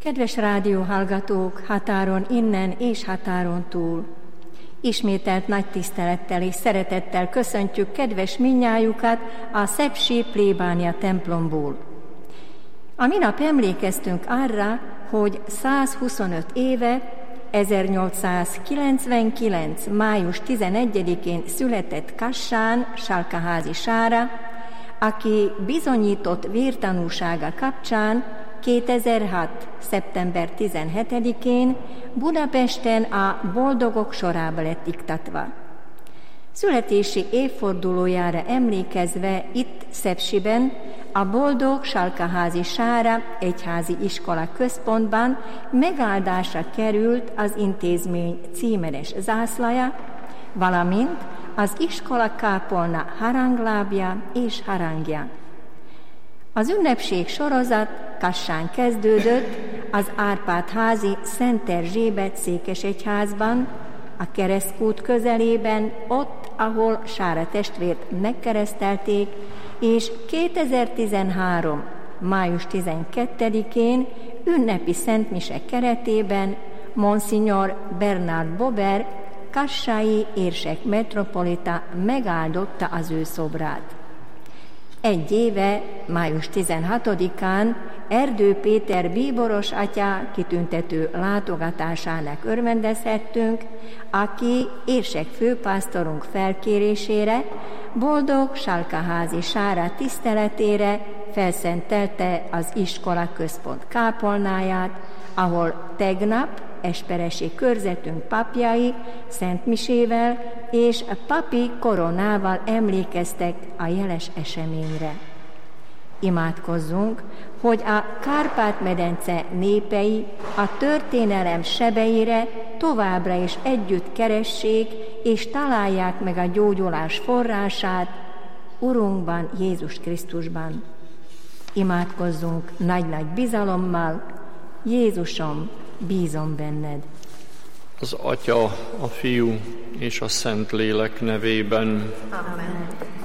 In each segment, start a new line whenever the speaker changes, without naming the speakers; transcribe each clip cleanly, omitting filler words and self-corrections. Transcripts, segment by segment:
Kedves rádióhallgatók, határon innen és határon túl! Ismételt nagy tisztelettel és szeretettel köszöntjük kedves mindnyájukat a szepsi plébánia templomból. A minap emlékeztünk arra, hogy 125 éve, 1899. május 11-én született Kassán Salkaházi Sára, aki bizonyított vértanúsága kapcsán 2006. szeptember 17-én Budapesten a boldogok sorába lett iktatva. Születési évfordulójára emlékezve itt Szepsiben a Boldog Salkaházi Sára egyházi iskola központban megáldásra került az intézmény címeres zászlaja, valamint az iskola kápolna haranglábja és harangja. Az ünnepség sorozat Kassán kezdődött, az Árpád-házi Szent Erzsébet székesegyházban, a Keresztkút közelében, ott, ahol Sára testvért megkeresztelték, és 2013. május 12-én ünnepi szentmise keretében Monsignor Bernard Bober, kassai érsek metropolita megáldotta az ő szobrát. Egy éve, május 16-án Erdő Péter bíboros atya kitüntető látogatásának örvendezhettünk, aki érsek főpásztorunk felkérésére Boldog Salkaházi Sára tiszteletére felszentelte az iskola központ kápolnáját, ahol tegnap esperesi körzetünk papjai szentmisével és papi koronával emlékeztek a jeles eseményre. Imádkozzunk, hogy a Kárpát-medence népei a történelem sebeire továbbra is együtt keressék és találják meg a gyógyulás forrását Urunkban, Jézus Krisztusban. Imádkozzunk nagy-nagy bizalommal, Jézusom, bízom benned.
Az Atya, a Fiú és a Szentlélek nevében.
Amen.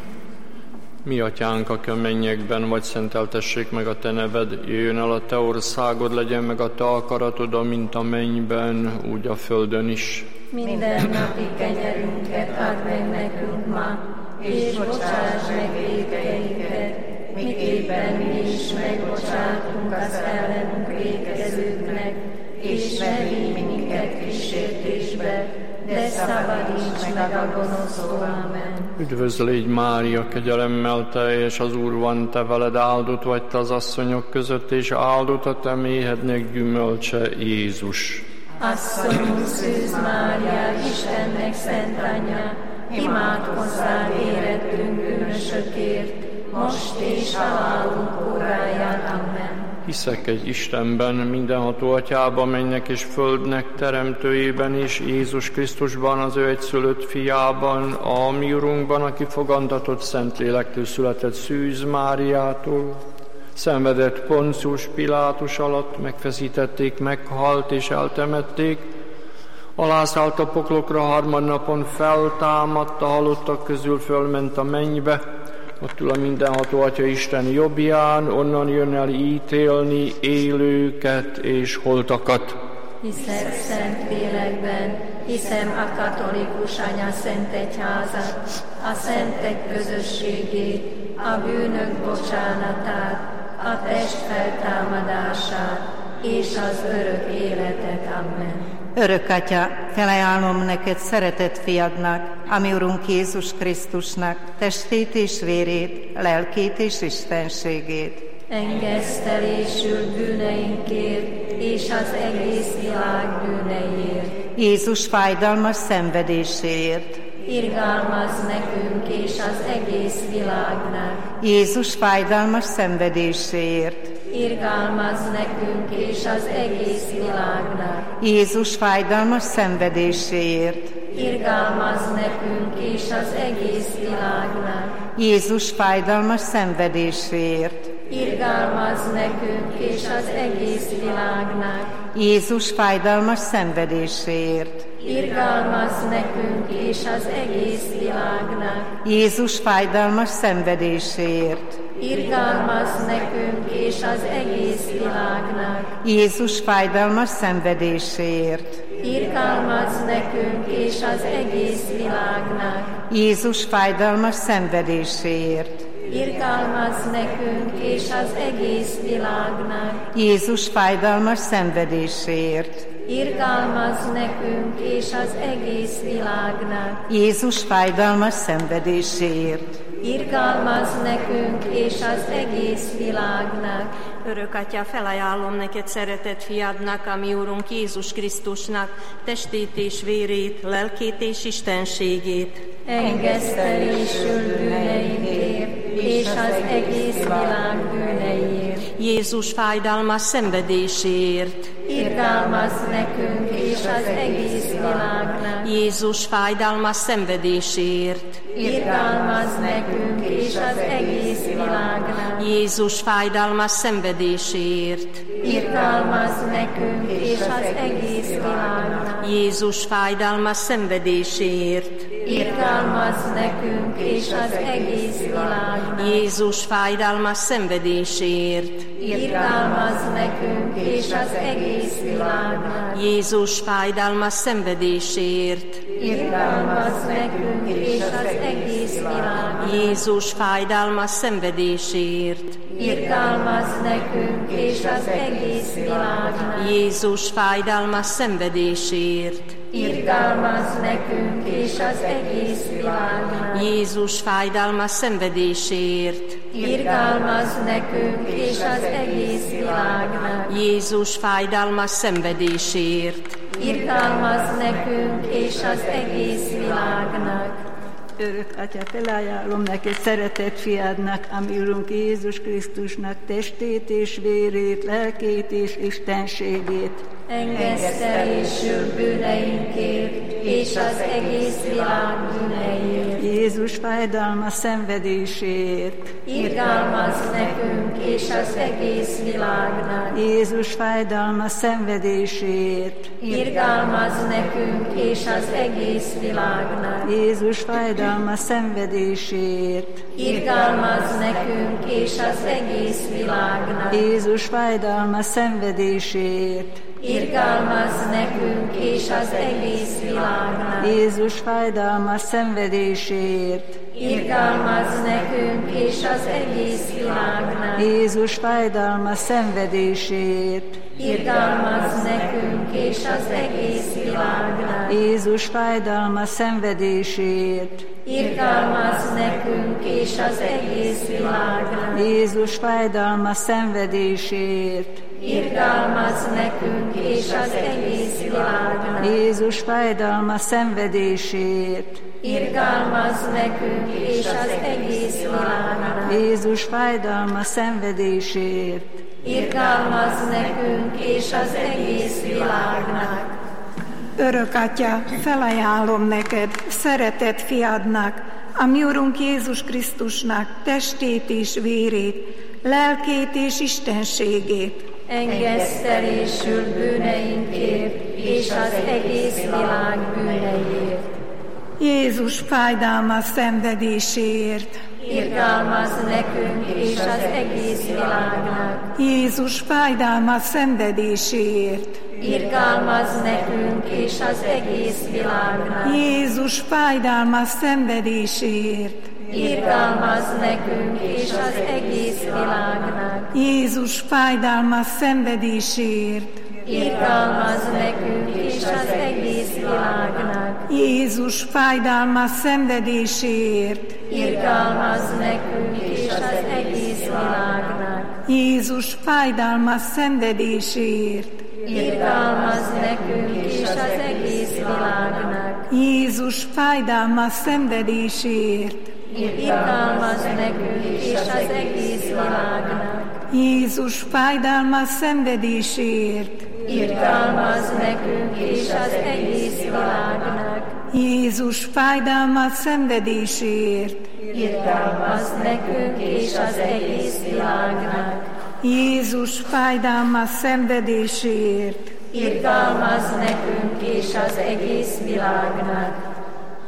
Mi atyánk, aki a mennyekben vagy, szenteltessék meg a te neved, jöjjön el a te országod, legyen meg a te akaratod, amint a mennyben, úgy a földön is.
Minden napi kenyerünket add meg nekünk ma, és bocsáss meg vétkeinket, miképpen mi is megbocsátunk az ellenünk vétkezőknek, és ne vigy minket kísértésbe, de szabadíts meg a gonosztól. Amen.
Üdvözlégy Mária, kegyelemmel teljes, az Úr van te veled, áldott vagy te az asszonyok között, és áldott a te méhednek gyümölcse, Jézus.
Asszonyunk Szűz Mária, Istennek szent anyja, imádkozzál érettünk bűnösökért, most és halálunk óráján. Amen.
Hiszek egy Istenben, mindenható Atyában, mennek és földnek teremtőjében, és Jézus Krisztusban, az ő egyszülött fiában, a mi Urunkban, aki fogantatott Szentlélektől született Szűz Máriától, szenvedett Poncius Pilátus alatt, megfeszítették, meghalt és eltemették, alászállt a poklokra, harmadnapon feltámadt, a halottak közül fölment a mennybe, ott ül a mindenható Atya Isten jobbján, onnan jön el ítélni élőket és holtakat.
Hiszek szent lélekben, hiszem a katolikus anya szent egyházat, a szentek közösségét, a bűnök bocsánatát, a test feltámadását és az örök életet. Amen.
Örök Atya, felajánlom neked szeretett fiadnak, a mi Urunk Jézus Krisztusnak, testét és vérét, lelkét és istenségét.
Engesztelésül bűneinkért és az egész világ bűneiért.
Jézus fájdalmas szenvedéséért.
Irgalmazz nekünk és az egész világnak.
Jézus fájdalmas szenvedéséért.
Irgalmazz nekünk és az egész világnak.
Jézus fájdalmas szenvedéséért.
Irgalmazz nekünk és az egész világnak.
Jézus fájdalmas szenvedéséért.
Irgalmazz nekünk és az egész világnak.
Jézus fájdalmas szenvedéséért.
Irgalmazz nekünk és az egész világnak.
Jézus fájdalmas szenvedéséért.
irgalmazz nekünk és az egész világnak.
Jézus fájdalmas szenvedéséért,
Irgalmazz nekünk és az egész világnak.
Jézus fájdalmas szenvedéséért,
Irgalmazz nekünk és az egész világnak.
Jézus fájdalmas szenvedéséért,
Irgalmazz nekünk és az egész világnak.
Jézus fájdalmas szenvedéséért,
Irgalmazz nekünk és az egész világnak.
Örök Atya, felajánlom neked szeretett fiadnak, a mi Úrunk Jézus Krisztusnak, testét és vérét, lelkét és istenségét.
Engesztelésül bűneinkért és az egész világ bűneiért.
Jézus fájdalmas szenvedéséért.
Irgalmazz nekünk és az egész világnak.
Jézus fájdalmas szenvedéséért.
Irgalmazz nekünk és az egész világnak.
Jézus fájdalmas szenvedéséért.
Irgalmazz nekünk és az egész világnak.
Jézus fájdalmas szenvedéséért.
Irgalmazz nekünk és az egész világnak.
Jézus fájdalmas szenvedéséért.
Irgalmazz nekünk és az egész világnak.
Jézus fájdalmas szenvedéséért.
Irgalmazz nekünk és az egész világnak.
Jézus fájdalmas szenvedéséért.
Irgalmazz nekünk és az egész világnak.
Jézus fájdalmas szenvedéséért.
Irgalmazz nekünk és az egész világnak.
Jézus fájdalmas szenvedéséért.
Irgalmazz nekünk és az egész világnak.
Jézus fájdalmas szenvedéséért.
Irgalmazz nekünk és az egész világnak.
Örök Atya, felajánlom neked szeretett fiadnak, a mi Urunk Jézus Krisztusnak testét és vérét, lelkét és istenségét.
Engesztelésül bűneinkért és az egész világ bűneiért.
Jézus fájdalmas szenvedéséért.
Irgalmazz nekünk és az egész világnak.
Jézus fájdalmas szenvedéséért.
Irgalmazz nekünk és az egész világnak.
Jézus fájdalmas szenvedéséért.
Irgalmazz nekünk és az egész világnak.
Jézus fájdalmas szenvedéséért.
Irgalmazz nekünk és az egész világnak.
Jézus fájdalmas szenvedéséért.
Irgalmazz nekünk és az egész világnak.
Jézus fájdalmas szenvedéséért.
Irgalmazz nekünk és az egész világnak.
Jézus fájdalmas szenvedéséért.
Irgalmazz nekünk és az egész világnak.
Jézus fájdalmas szenvedéséért.
Irgalmazz nekünk és az egész világnak.
Jézus fájdalmas szenvedéséért.
Irgalmazz nekünk és az egész világnak.
Jézus fájdalmas szenvedéséért.
Irgalmazz nekünk és az egész világnak.
Örök Atya, felajánlom neked, szeretett fiadnak, a mi Urunk Jézus Krisztusnak testét és vérét, lelkét és istenségét.
Engesztelésül bűneinkért és az egész világ bűneiért.
Jézus fájdalmas szenvedéséért.
Irgalmazz nekünk és az egész világnak.
Jézus fájdalmas szenvedéséért.
Irgalmazz nekünk és az egész világnak.
Jézus fájdalmas szenvedéséért.
Irgalmazz nekünk és az egész világnak.
Jézus fájdalmas szenvedéséért.
Irgalmazz nekünk és az egész világnak.
Jézus fájdalmas szenvedéséért.
Irgalmazz nekünk és az egész világnak.
Jézus fájdalmas szenvedéséért.
Irgalmazz nekünk és az egész világnak.
Jézus fájdalmas szenvedéséért.
Irgalmazz nekünk és az egész világnak.
Jézus fájdalmas szenvedéséért.
Irgalmazz nekünk és az egész világnak.
Jézus fájdalmas szenvedéséért.
Irgalmazz nekünk és az egész világnak.
Jézus fájdalmas szenvedéséért.
Irgalmazz nekünk és az egész világnak.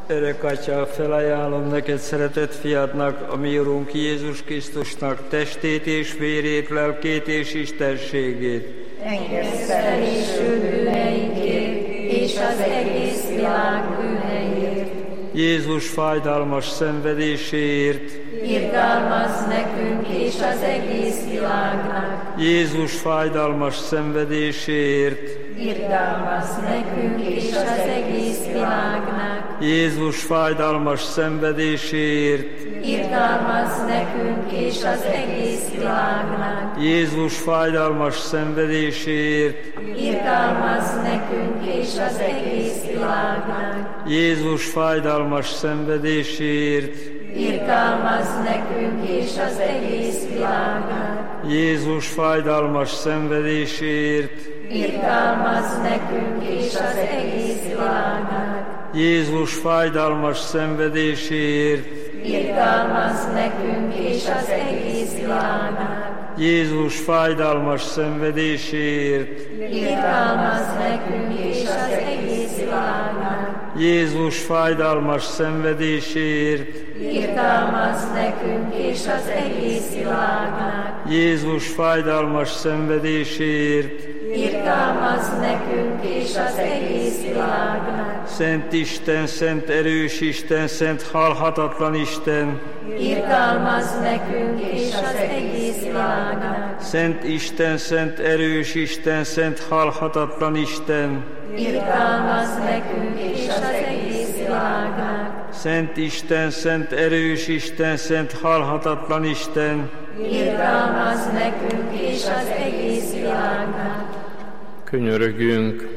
Örök Atya, felajánlom neked szeretett fiadnak, a mi Urunk Jézus Krisztusnak testét és vérét, lelkét és istenségét.
Engedsz fel és bűneinkért, és az egész világ bűneiért.
Jézus fájdalmas szenvedéséért.
Irgalmazz nekünk és az egész világnak.
Jézus fájdalmas szenvedéséért.
Irgalmazz nekünk és az egész világnak.
Jézus fájdalmas szenvedéséért.
Irgalmazz nekünk és az egész világnak.
Jézus fájdalmas szenvedéséért.
Irgalmazz nekünk és az egész világnak.
Jézus fájdalmas szenvedéséért.
Irgalmazz nekünk és az egész világnak.
Jézus fájdalmas szenvedéséért.
Irgalmazz nekünk és az egész világnak.
Jézus fájdalmas szenvedéséért.
Irgalmazz nekünk és az egész világnak.
Jézus fájdalmas szenvedéséért.
Irgalmazz nekünk és az egész világnak.
Jézus fájdalmas szenvedéséért.
Irgalmazz nekünk és az egész világnak.
Jézus fájdalmas szenvedéséért.
Irgalmazz nekünk és az egész világnak.
Szent Isten, szent erős Isten, szent halhatatlan Isten.
Irgalmazz nekünk és az egész világnak.
Szent Isten, szent erős Isten, szent halhatatlan Isten.
Irgalmazz nekünk és az egész világnak.
Szent Isten, szent erős Isten, szent halhatatlan Isten.
Irgalmazz nekünk és az egész világnak.
Könyörögjünk!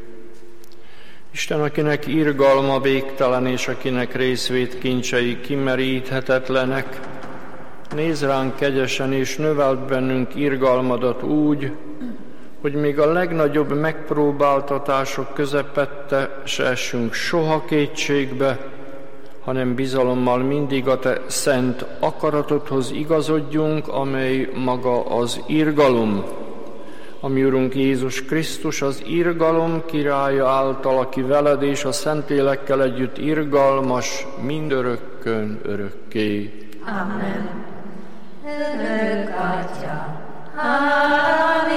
Isten, akinek irgalma végtelen, és akinek részvét kincsei kimeríthetetlenek, nézz ránk kegyesen, és növeld bennünk irgalmadat úgy, hogy még a legnagyobb megpróbáltatások közepette se essünk soha kétségbe, hanem bizalommal mindig a te szent akaratodhoz igazodjunk, amely maga az irgalom. A mi Urunk Jézus Krisztus, az irgalom királya által, aki veled és a Szentlélekkel együtt irgalmas mindörökkön örökké.
Amen. Örök Atya, hála